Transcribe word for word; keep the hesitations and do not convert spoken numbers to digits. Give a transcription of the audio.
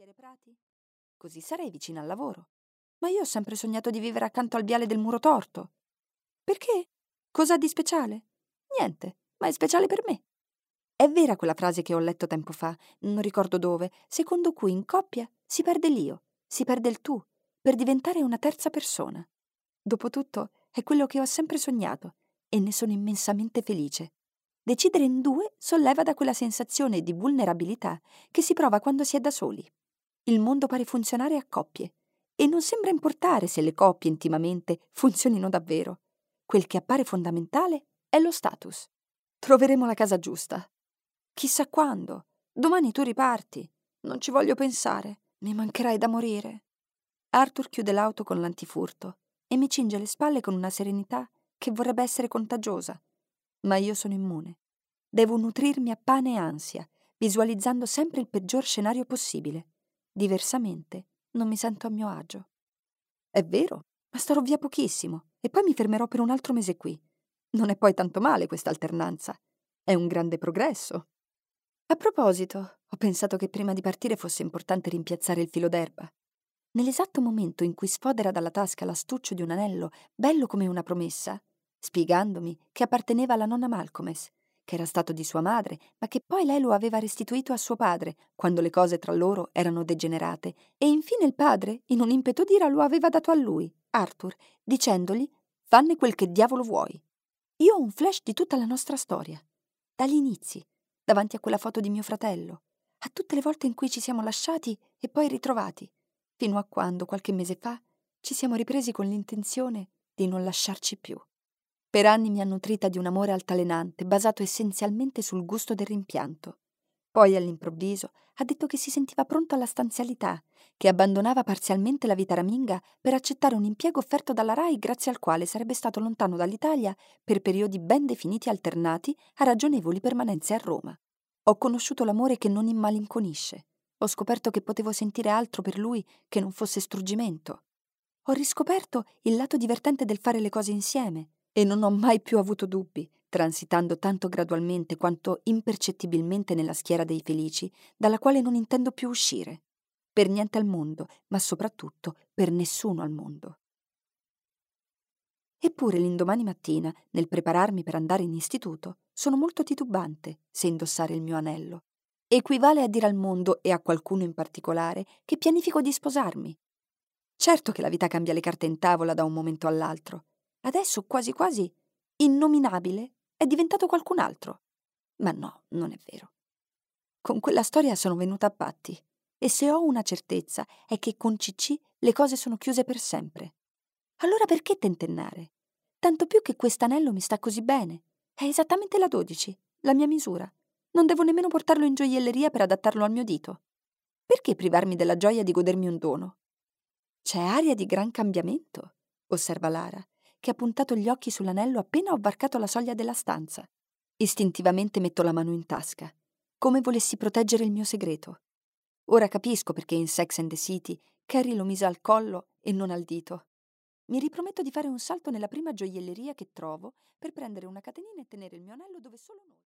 quartiere Prati? Così sarei vicina al lavoro. Ma io ho sempre sognato di vivere accanto al viale del Muro Torto. Perché? Cosa ha di speciale? Niente, ma è speciale per me. È vera quella frase che ho letto tempo fa, non ricordo dove, secondo cui in coppia si perde l'io, si perde il tu, per diventare una terza persona. Dopotutto è quello che ho sempre sognato e ne sono immensamente felice. Decidere in due solleva da quella sensazione di vulnerabilità che si prova quando si è da soli. Il mondo pare funzionare a coppie e non sembra importare se le coppie intimamente funzionino davvero. Quel che appare fondamentale è lo status. Troveremo la casa giusta. Chissà quando. Domani tu riparti. Non ci voglio pensare. Mi mancherai da morire. Arthur chiude l'auto con l'antifurto e mi cinge le spalle con una serenità che vorrebbe essere contagiosa. Ma io sono immune. Devo nutrirmi a pane e ansia, visualizzando sempre il peggior scenario possibile. Diversamente non mi sento a mio agio. È vero, ma starò via pochissimo e poi mi fermerò per un altro mese qui. Non è poi tanto male questa alternanza. È un grande progresso. A proposito, ho pensato che prima di partire fosse importante rimpiazzare il filo d'erba. Nell'esatto momento in cui sfodera dalla tasca l'astuccio di un anello bello come una promessa, spiegandomi che apparteneva alla nonna Malcolmes, che era stato di sua madre, ma che poi lei lo aveva restituito a suo padre quando le cose tra loro erano degenerate, e infine il padre, in un impeto d'ira, lo aveva dato a lui, Arthur, dicendogli «Fanne quel che diavolo vuoi». Io ho un flash di tutta la nostra storia, dagli inizi, davanti a quella foto di mio fratello, a tutte le volte in cui ci siamo lasciati e poi ritrovati, fino a quando, qualche mese fa, ci siamo ripresi con l'intenzione di non lasciarci più. Per anni mi ha nutrita di un amore altalenante, basato essenzialmente sul gusto del rimpianto. Poi, all'improvviso, ha detto che si sentiva pronto alla stanzialità, che abbandonava parzialmente la vita raminga per accettare un impiego offerto dalla RAI grazie al quale sarebbe stato lontano dall'Italia per periodi ben definiti alternati a ragionevoli permanenze a Roma. Ho conosciuto l'amore che non immalinconisce. Ho scoperto che potevo sentire altro per lui che non fosse struggimento. Ho riscoperto il lato divertente del fare le cose insieme e non ho mai più avuto dubbi, transitando tanto gradualmente quanto impercettibilmente nella schiera dei felici, dalla quale non intendo più uscire. Per niente al mondo, ma soprattutto per nessuno al mondo. Eppure l'indomani mattina, nel prepararmi per andare in istituto, sono molto titubante se indossare il mio anello. Equivale a dire al mondo e a qualcuno in particolare che pianifico di sposarmi. Certo che la vita cambia le carte in tavola da un momento all'altro. Adesso quasi quasi innominabile è diventato qualcun altro. Ma no, non è vero. Con quella storia sono venuta a patti e se ho una certezza è che con Cicci le cose sono chiuse per sempre. Allora perché tentennare? Tanto più che quest'anello mi sta così bene. È esattamente la dodici, la mia misura. Non devo nemmeno portarlo in gioielleria per adattarlo al mio dito. Perché privarmi della gioia di godermi un dono? C'è aria di gran cambiamento, osserva Lara, che ha puntato gli occhi sull'anello appena ho varcato la soglia della stanza. Istintivamente metto la mano in tasca, come volessi proteggere il mio segreto. Ora capisco perché in Sex and the City Carrie lo mise al collo e non al dito. Mi riprometto di fare un salto nella prima gioielleria che trovo per prendere una catenina e tenere il mio anello dove solo noi.